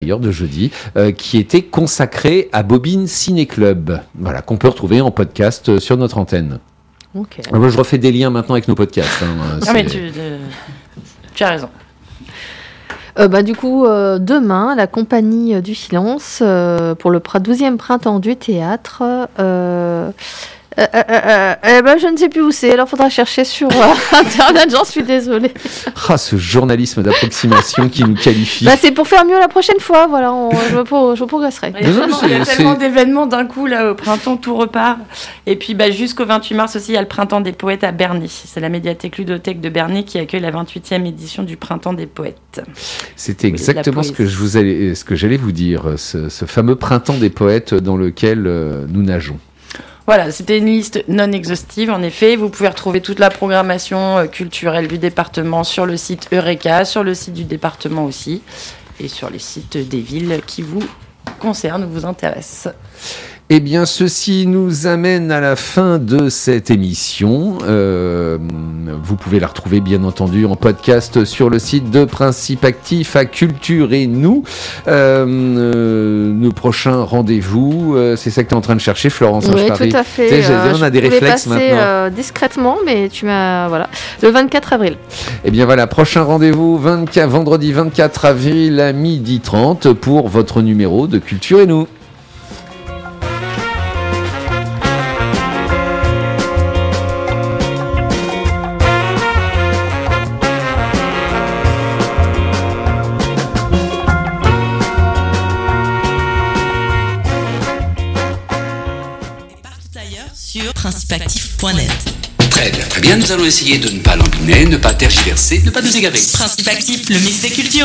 d'ailleurs de jeudi, qui était consacré à Bobine Ciné Club, voilà, qu'on peut retrouver en podcast sur notre antenne. Ok. Moi, je refais des liens maintenant avec nos podcasts. Non, mais tu as raison. Du coup, demain, la Compagnie du Silence, pour le 12e printemps du théâtre, je ne sais plus où c'est, alors il faudra chercher sur Internet, j'en suis désolée. Ah, ce journalisme d'approximation qui nous qualifie. C'est pour faire mieux la prochaine fois, voilà, je progresserai. Il y a tellement d'événements d'un coup, là, au printemps, tout repart. Et puis, jusqu'au 28 mars aussi, il y a le Printemps des Poètes à Bernay. C'est la médiathèque ludothèque de Bernay qui accueille la 28e édition du Printemps des Poètes. C'était exactement ce que j'allais vous dire, ce fameux Printemps des Poètes dans lequel nous nageons. Voilà, c'était une liste non exhaustive, en effet. Vous pouvez retrouver toute la programmation culturelle du département sur le site Eureka, sur le site du département aussi, et sur les sites des villes qui vous concernent ou vous intéressent. Eh bien, ceci nous amène à la fin de cette émission. Vous pouvez la retrouver, bien entendu, en podcast sur le site de Principe Actif à Culture et nous. Nos prochains rendez-vous, c'est ça que tu es en train de chercher, Florence. Oui, tout à fait. On a des réflexes maintenant. Discrètement, mais tu m'as... Voilà. Le 24 avril. Eh bien, voilà, prochain rendez-vous, vendredi 24 avril à 12h30 pour votre numéro de Culture et nous. Principeactif.net. Très bien, nous allons essayer de ne pas lambiner, ne pas tergiverser, ne pas nous égarer. Principe Actif, le mix des cultures.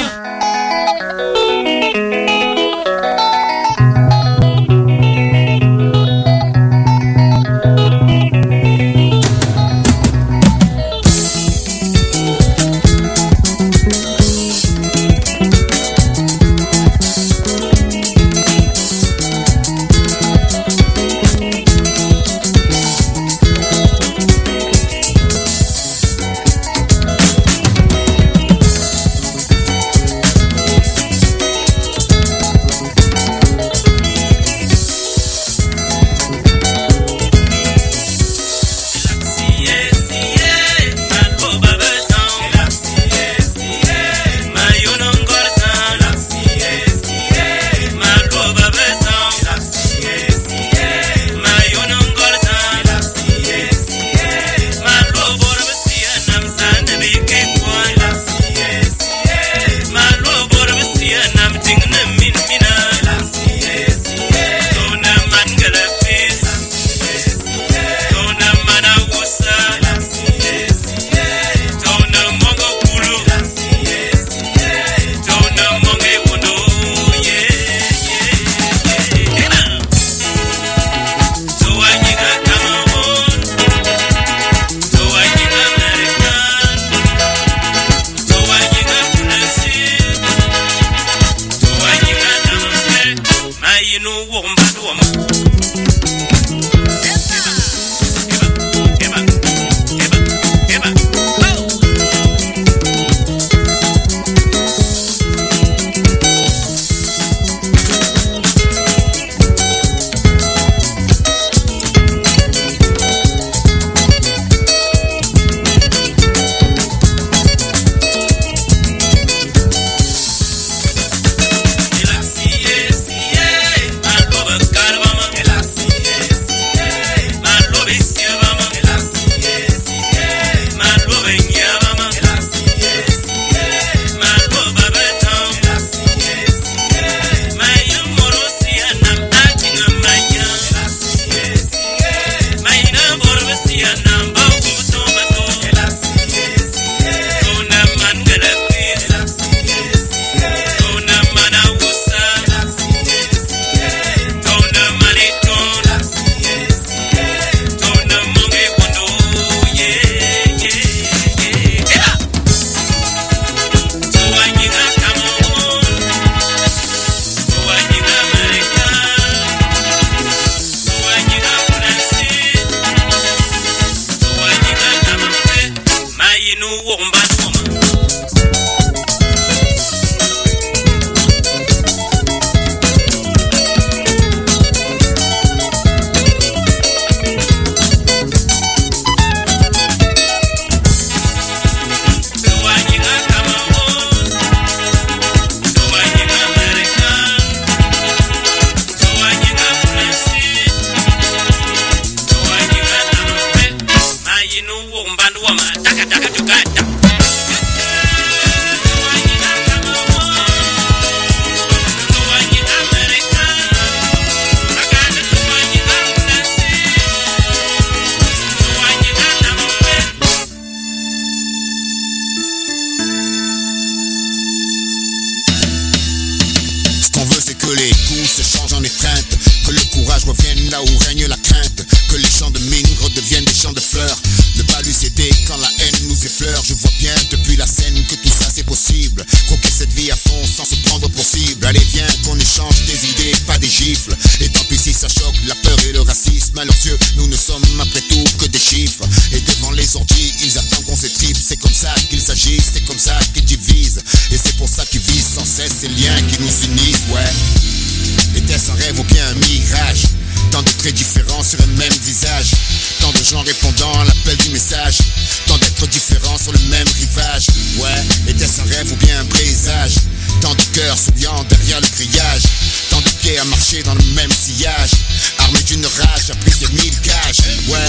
Que les coups se changent en étreinte, que le courage revienne là où règne la crainte, que les champs de mine redeviennent des champs de fleurs. Ne pas lui céder quand la haine nous effleure. Je vois bien depuis la scène que tout ça c'est possible. Croquer cette vie à fond sans se prendre pour cible. Allez viens qu'on échange des idées, pas des gifles. Et tant pis si ça choque la peur et le racisme. À leurs yeux nous ne sommes après tout que des chiffres. Et devant les orgies ils attendent qu'on s'étripe. C'est comme ça qu'ils agissent, c'est comme ça qu'ils divisent. Et c'est pour ça qu'ils visent sans cesse ces liens qui nous unissent, ouais. Était-ce un rêve ou bien un mirage? Tant de traits différents sur un même visage. Tant de gens répondant à l'appel du message. Tant d'êtres différents sur le même rivage. Ouais, était-ce un rêve ou bien un présage? Tant de cœurs souriant derrière le grillage. Tant de pieds à marcher dans le même sillage. Armé d'une rage, après ces 1000 cages. Ouais.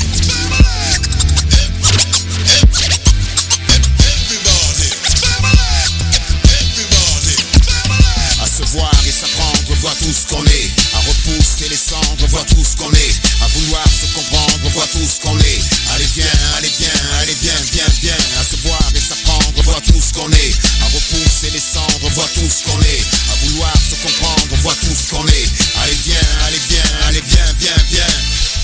À se voir et s'apprendre, voir tout ce qu'on est. À repousser les cendres, voir tout ce qu'on est. À vouloir se comprendre, voir tout ce qu'on est. Allez viens, allez viens, allez viens, viens, viens. À se voir et s'apprendre, voir tout ce qu'on est. À repousser les cendres, voir tout ce qu'on est. À vouloir se comprendre, voir tout ce qu'on est. Allez viens, allez viens, allez viens, viens, viens.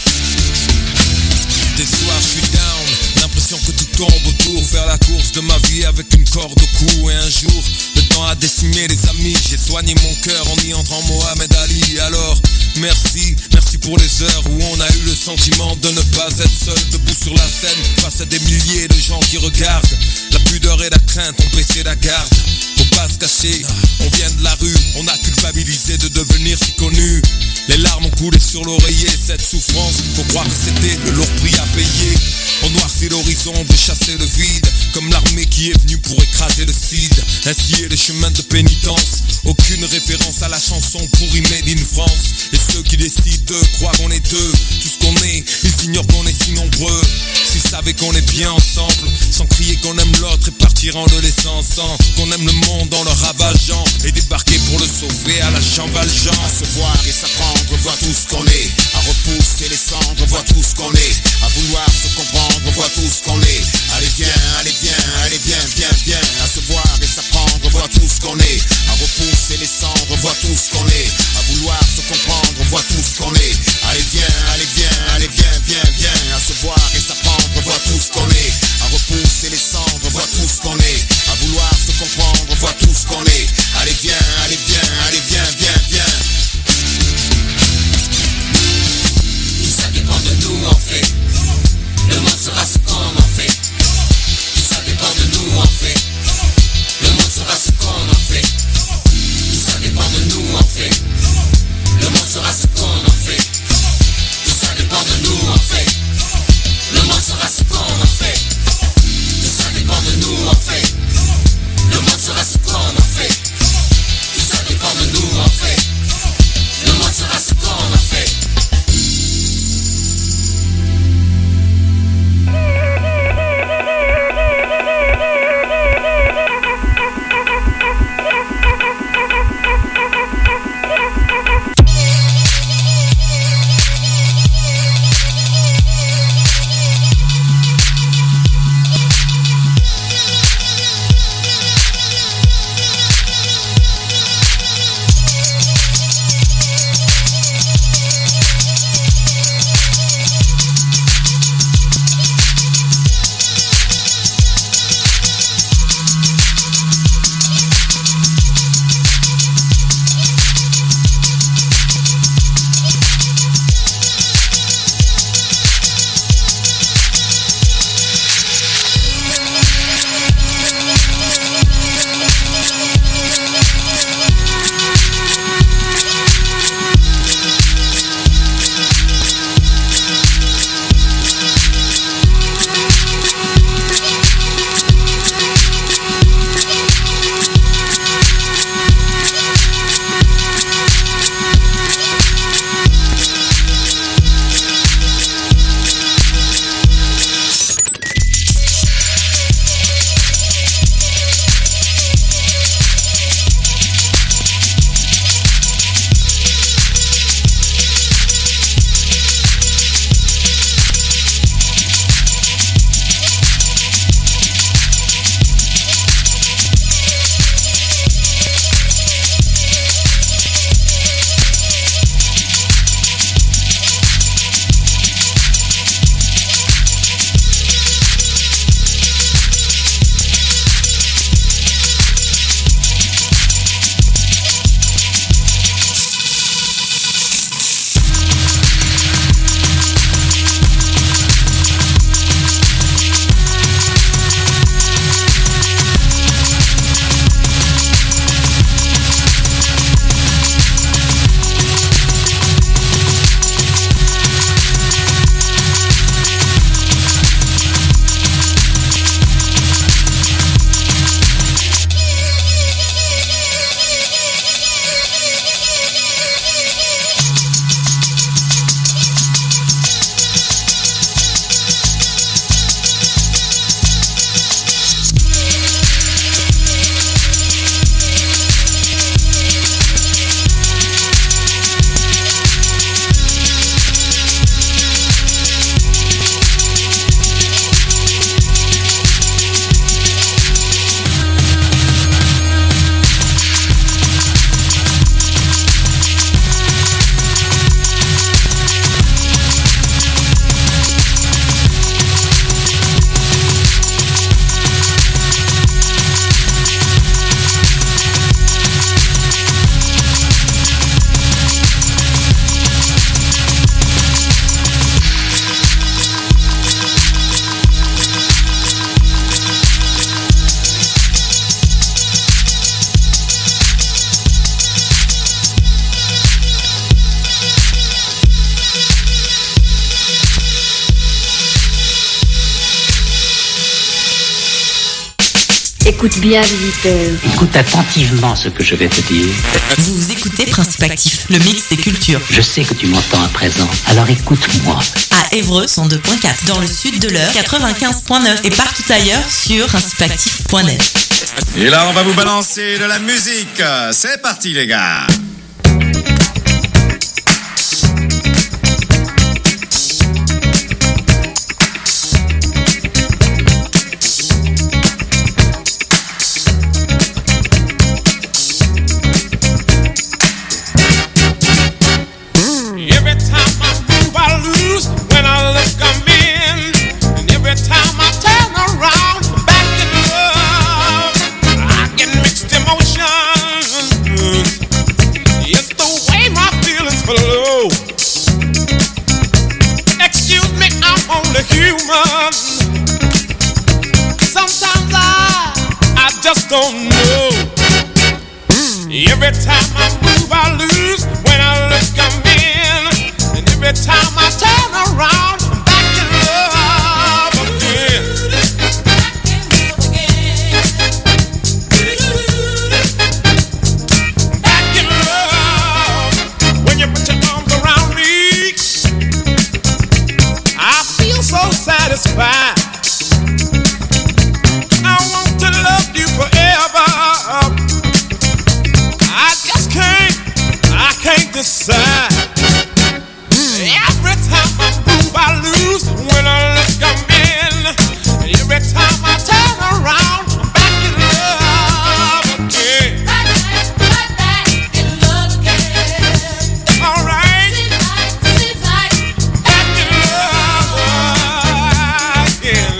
Des soirs je suis down, l'impression que tout tombe autour. Faire la course de ma vie avec une corde au cou. Et un jour, le temps a décimé les amis. J'ai soigné mon cœur en y entrant Mohamed Ali. Alors, merci, merci pour les heures où on a eu le sentiment de ne pas être seul. Debout sur la scène, face à des milliers de gens qui regardent. La pudeur et la crainte ont baissé la garde. Faut pas se cacher, on vient de la rue. On a culpabilisé de devenir si connu. Les larmes ont coulé sur l'oreiller. Cette souffrance, faut croire que c'était le lourd prix à payer. On noircit l'horizon, on veut chasser le vide. Comme l'armée qui est venue pour écraser le cid. Ainsi est le chemin de pénitence. Aucune référence à la chanson pourrie made in France. Et ceux qui décident de croire qu'on est deux. Tout ce qu'on est, ils ignorent qu'on est si nombreux. S'ils savaient qu'on est bien ensemble, sans crier qu'on aime l'autre et partir en le laissant sans. Qu'on aime le monde en le ravageant et débarquer pour le sauver à la Jean Valjean. À se voir et s'apprendre, voir tout ce qu'on est. À repousser les cendres, voir tout ce qu'on est. À vouloir se comprendre, voir tout ce qu'on est. Allez viens, allez viens, allez viens, viens, viens. À se voir et s'apprendre, voir tout ce qu'on est. À repousser les cendres, voir tout ce qu'on est. À vouloir se comprendre, voir tout ce qu'on est. Allez viens, allez viens, allez viens, viens, viens. À se voir et s'apprendre, voir tout ce qu'on est. À repousser les cendres, voir tout ce qu'on est. À vouloir se comprendre, voir tout ce qu'on est. Allez viens, allez viens, allez viens, viens, viens. Tout ça dépend de nous en fait. Le monde sera ce qu'on en fait. Tout ça dépend de nous en fait. Le monde sera ce qu'on en fait. Tout ça dépend de nous en fait. Le monde sera ce qu'on en fait. Tout ça dépend de nous en fait. Le monde sera ce qu'on en fait. Tout ça dépend de nous en fait. Le monde sera ce qu'on en fait. Tout ça dépend de nous en fait. Le monde sera ce qu'on en fait. Écoute bien, visiteur. Écoute attentivement ce que je vais te dire. Vous écoutez Principe Actif, le mix des cultures. Je sais que tu m'entends à présent, alors écoute-moi. À Évreux, 102.4. Dans le sud de l'heure, 95.9. Et partout ailleurs sur principeactif.net. Et là, on va vous balancer de la musique. C'est parti, les gars. Don't know. Every time I move, I lose. When I look, I'm in. And every time I turn around, I'm back in love again. Back in love. When you put your arms around me, I feel so satisfied. I want to love you forever. I can't decide. Every time I move, I lose. When I look, I'm in. Every time I turn around, I'm back in love again. Back in love again. All right. Seems like back in love again.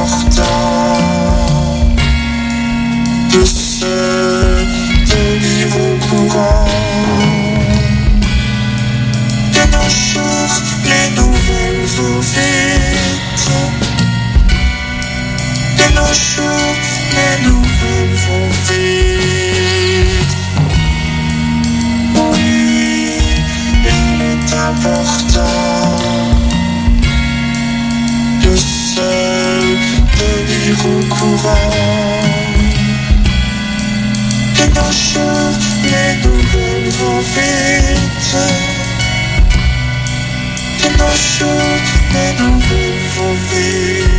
important de se tenir au courant de nos choses, les nouvelles vont vite. De nos jours, les nouvelles vont vite. Oui, il est important de se tenir au courant. De nos jours, les nouvelles vont vite. De nos jours, les nouvelles vont vite.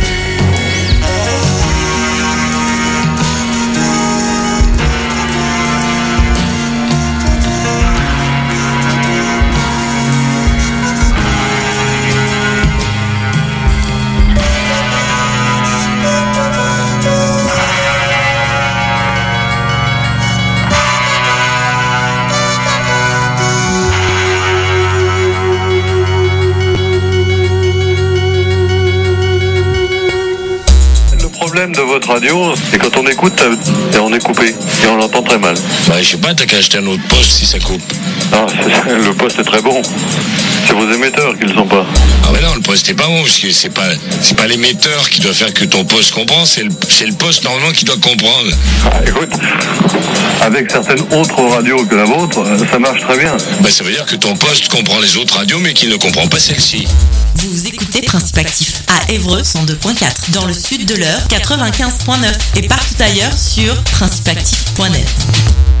Le problème de votre radio, c'est quand on écoute et on est coupé et on l'entend très mal. Bah, je sais pas, t'as qu'à acheter un autre poste si ça coupe. Ah, le poste est très bon. C'est vos émetteurs qui le sont pas. Ah mais non, le poste est pas bon, parce que c'est pas l'émetteur qui doit faire que ton poste comprend, c'est le poste normalement qui doit comprendre. Ah, écoute, avec certaines autres radios que la vôtre, ça marche très bien. Bah ça veut dire que ton poste comprend les autres radios mais qu'il ne comprend pas celle-ci. Vous écoutez Principe Actif à Évreux 102.4, dans le sud de l'Eure 95.9 et partout ailleurs sur principeactif.net.